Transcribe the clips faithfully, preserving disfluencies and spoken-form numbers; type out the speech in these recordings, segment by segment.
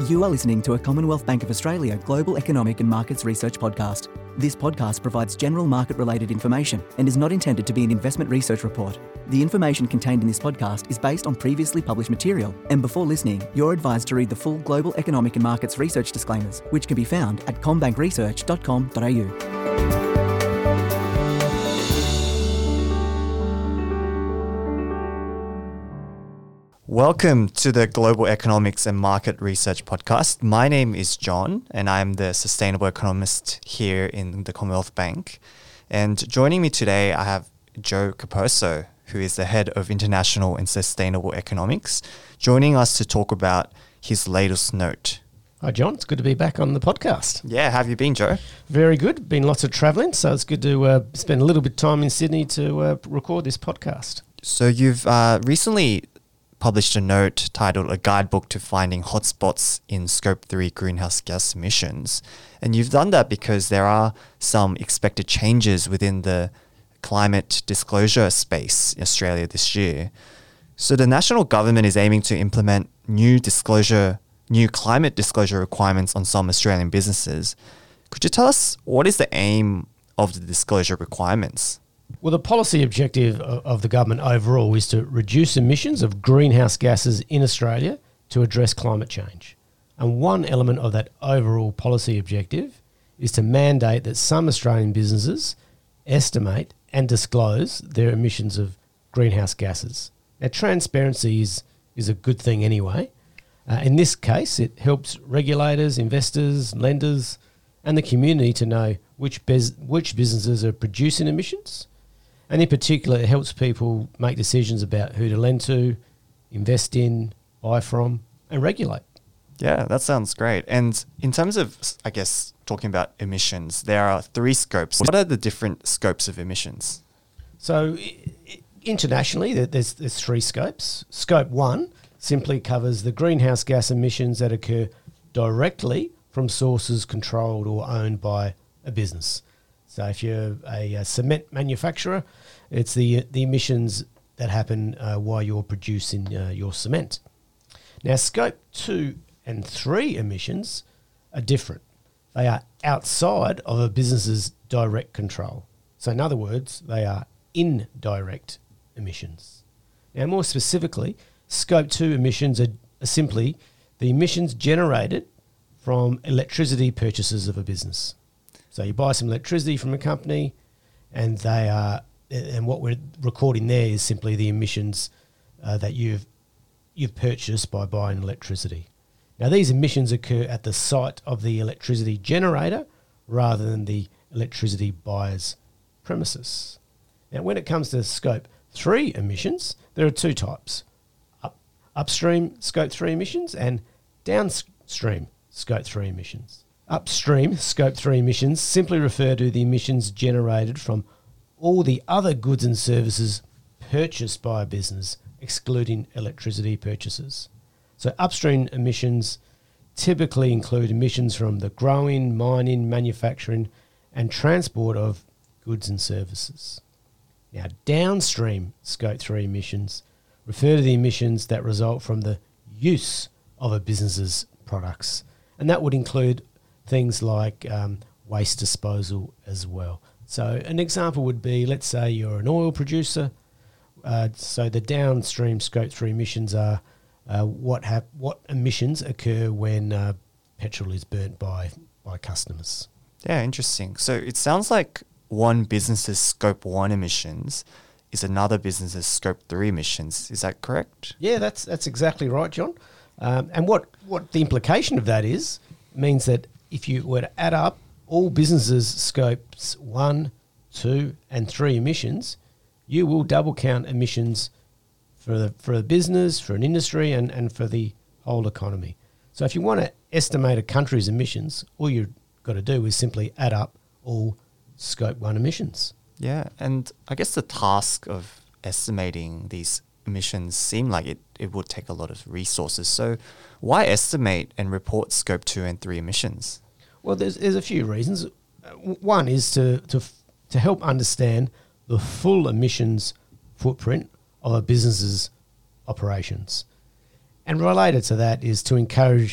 You are listening to a Commonwealth Bank of Australia Global Economic and Markets Research podcast. This podcast provides general market-related information and is not intended to be an investment research report. The information contained in this podcast is based on previously published material, and before listening, you're advised to read the full Global Economic and Markets Research disclaimers, which can be found at combank research dot com dot a u. Welcome to the Global Economics and Market Research Podcast. My name is John, and I'm the Sustainable Economist here in the Commonwealth Bank. And joining me today, I have Joe Capurso, who is the Head of International and Sustainable Economics, joining us to talk about his latest note. Hi, John. It's good to be back on the podcast. Yeah, how have you been, Joe? Very good. Been lots of travelling, so it's good to uh, spend a little bit of time in Sydney to uh, record this podcast. So you've uh, recently published a note titled A Guidebook to Finding Hotspots in Scope three Greenhouse Gas Emissions. And you've done that because there are some expected changes within the climate disclosure space in Australia this year. So the national government is aiming to implement new disclosure, new climate disclosure requirements on some Australian businesses. Could you tell us what is the aim of the disclosure requirements? Well, the policy objective of, of the government overall is to reduce emissions of greenhouse gases in Australia to address climate change. And one element of that overall policy objective is to mandate that some Australian businesses estimate and disclose their emissions of greenhouse gases. Now, transparency is, is a good thing anyway. Uh, in this case, it helps regulators, investors, lenders, and the community to know which bes- which businesses are producing emissions. And in particular, it helps people make decisions about who to lend to, invest in, buy from, and regulate. Yeah, that sounds great. And in terms of, I guess, talking about emissions, there are three scopes. What are the different scopes of emissions? So I- internationally, there- there's, there's three scopes. Scope one simply covers the greenhouse gas emissions that occur directly from sources controlled or owned by a business. So if you're a, a cement manufacturer, it's the the emissions that happen uh, while you're producing uh, your cement. Now, scope two and three emissions are different. They are outside of a business's direct control. So in other words, they are indirect emissions. Now, more specifically, scope two emissions are, are simply the emissions generated from electricity purchases of a business. So you buy some electricity from a company, and they are, and what we're recording there is simply the emissions uh, that you've you've purchased by buying electricity. Now, these emissions occur at the site of the electricity generator rather than the electricity buyer's premises. Now, when it comes to scope three emissions, there are two types: Up, upstream scope three emissions and downstream scope three emissions. Upstream scope three emissions simply refer to the emissions generated from all the other goods and services purchased by a business, excluding electricity purchases. So upstream emissions typically include emissions from the growing, mining, manufacturing and transport of goods and services. Now, downstream scope three emissions refer to the emissions that result from the use of a business's products, and that would include things like um, waste disposal as well. So an example would be, let's say you're an oil producer. Uh, so the downstream scope three emissions are uh, what hap- what emissions occur when uh, petrol is burnt by by customers. Yeah, interesting. So it sounds like one business's scope one emissions is another business's scope three emissions. Is that correct? Yeah, that's that's exactly right, John. Um, and what, what the implication of that is means that if you were to add up all businesses' scopes one, two, and three emissions, you will double count emissions for the, for a business, for an industry, and, and for the whole economy. So if you want to estimate a country's emissions, all you've got to do is simply add up all scope one emissions. Yeah, and I guess the task of estimating these emissions seem like it, it would take a lot of resources. So why estimate and report scope two and three emissions? Well, there's there's a few reasons. Uh, one is to, to to help understand the full emissions footprint of a business's operations. And related to that is to encourage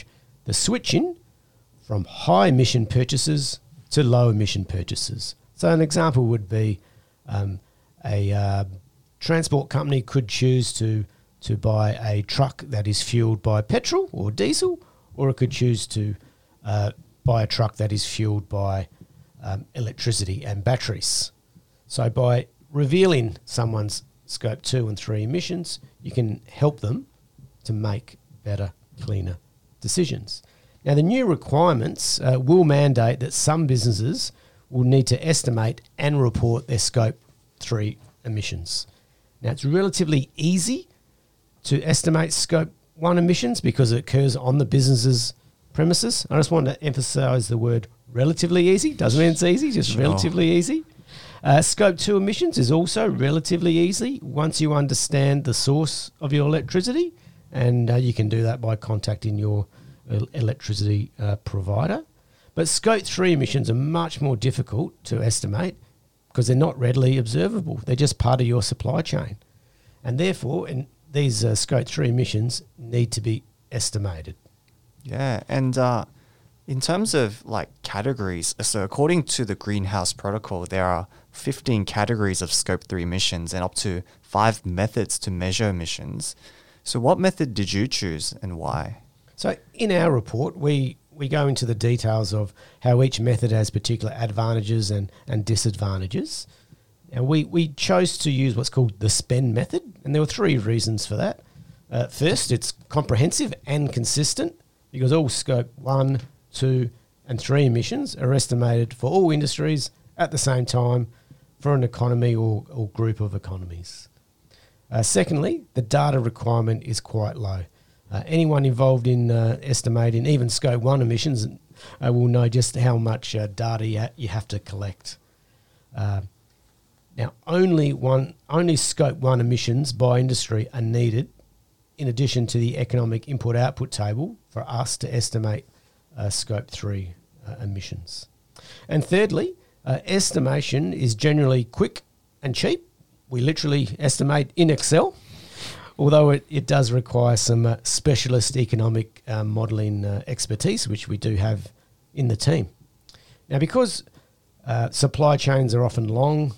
the switching from high emission purchases to low emission purchases. So an example would be um, a uh, transport company could choose to to buy a truck that is fueled by petrol or diesel, or it could choose to uh, buy a truck that is fueled by um, electricity and batteries. So by revealing someone's scope two and three emissions, you can help them to make better, cleaner decisions. Now, the new requirements uh, will mandate that some businesses will need to estimate and report their scope three emissions. Now, it's relatively easy to estimate scope one emissions because it occurs on the business's premises. I just want to emphasise the word relatively easy. Doesn't mean it's easy, just Sure. relatively easy. Uh, scope two emissions is also relatively easy once you understand the source of your electricity, and uh, you can do that by contacting your el- electricity uh, provider. But scope three emissions are much more difficult to estimate because they're not readily observable. They're just part of your supply chain. And therefore, in these uh, scope three emissions need to be estimated. Yeah, and uh, in terms of like categories, so according to the Greenhouse Protocol, there are fifteen categories of scope three emissions and up to five methods to measure emissions. So what method did you choose and why? So in our report, we, we go into the details of how each method has particular advantages and, and disadvantages. And we, we chose to use what's called the spend method, and there were three reasons for that. Uh, first, it's comprehensive and consistent because all scope one, two, and three emissions are estimated for all industries at the same time for an economy or, or group of economies. Uh, secondly, the data requirement is quite low. Uh, anyone involved in uh, estimating even scope one emissions uh, will know just how much uh, data you, ha- you have to collect. Uh, now, only one, only scope one emissions by industry are needed in addition to the economic input-output table for us to estimate uh, scope three uh, emissions. And thirdly, uh, estimation is generally quick and cheap. We literally estimate in Excel, although it, it does require some uh, specialist economic uh, modelling uh, expertise, which we do have in the team. Now, because uh, supply chains are often long,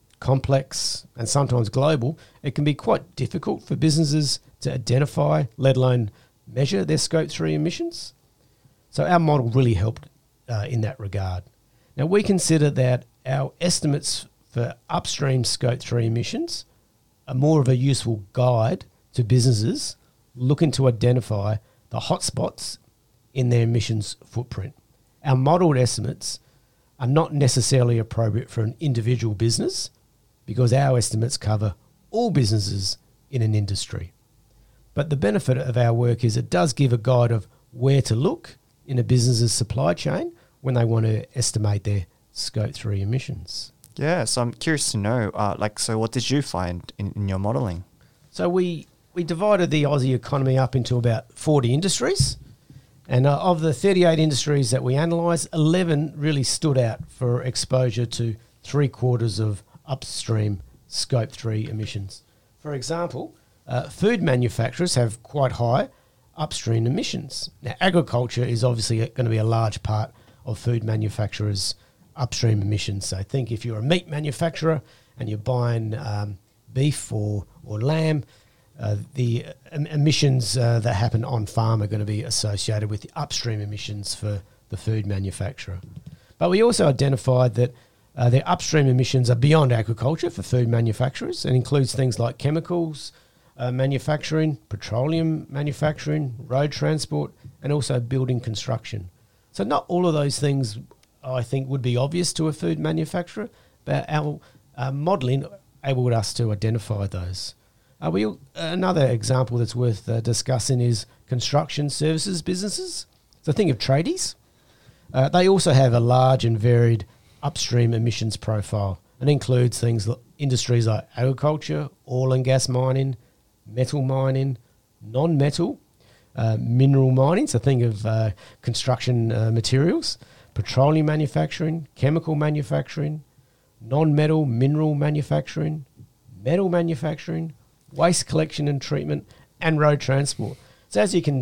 complex, and sometimes global, it can be quite difficult for businesses to identify, let alone measure their scope three emissions. So our model really helped uh, in that regard. Now, we consider that our estimates for upstream scope three emissions are more of a useful guide to businesses looking to identify the hotspots in their emissions footprint. Our modelled estimates are not necessarily appropriate for an individual business because our estimates cover all businesses in an industry. But the benefit of our work is it does give a guide of where to look in a business's supply chain when they want to estimate their scope three emissions. Yeah, so I'm curious to know, uh, like, so what did you find in, in your modelling? So we, we divided the Aussie economy up into about forty industries. And uh, of the thirty-eight industries that we analysed, eleven really stood out for exposure to three quarters of upstream scope three emissions. For example, uh, food manufacturers have quite high upstream emissions. Now, agriculture is obviously going to be a large part of food manufacturers' upstream emissions. So think if you're a meat manufacturer and you're buying um, beef or, or lamb, uh, the em- emissions uh, that happen on farm are going to be associated with the upstream emissions for the food manufacturer. But we also identified that uh, their upstream emissions are beyond agriculture for food manufacturers and includes things like chemicals, uh, manufacturing, petroleum manufacturing, road transport, and also building construction. So not all of those things I think would be obvious to a food manufacturer, but our uh, modelling enabled us to identify those. Uh, we, another example that's worth uh, discussing is construction services businesses. So think of tradies. Uh, they also have a large and varied upstream emissions profile and includes things like industries like agriculture, oil and gas mining, metal mining, non-metal, uh, mineral mining, so think of uh, construction uh, materials, petroleum manufacturing, chemical manufacturing, non-metal mineral manufacturing, metal manufacturing, waste collection and treatment, and road transport. So as you can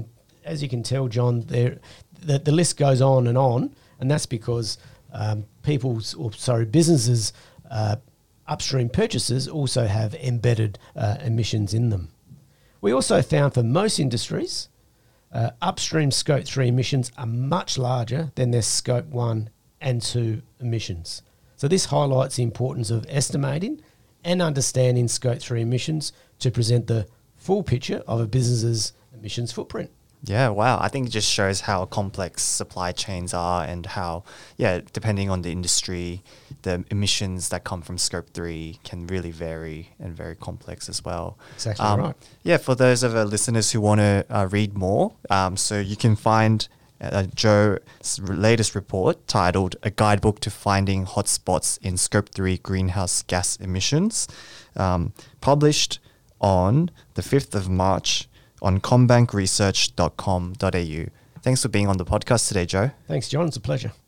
as you can tell, John, there the, the list goes on and on, and that's because um, people's, or sorry, businesses' uh, upstream purchases also have embedded uh, emissions in them. We also found for most industries, uh, upstream scope three emissions are much larger than their scope one and two emissions. So this highlights the importance of estimating and understanding scope three emissions to present the full picture of a business's emissions footprint. Yeah, wow. I think it just shows how complex supply chains are and how, yeah, depending on the industry, the emissions that come from scope three can really vary and very complex as well. Exactly um, right. Yeah, for those of our listeners who want to uh, read more, um, so you can find uh, Joe's latest report titled A Guidebook to Finding Hotspots in Scope three Greenhouse Gas Emissions, um, published on the fifth of March on combank research dot com dot a u. Thanks for being on the podcast today, Joe. Thanks, John. It's a pleasure.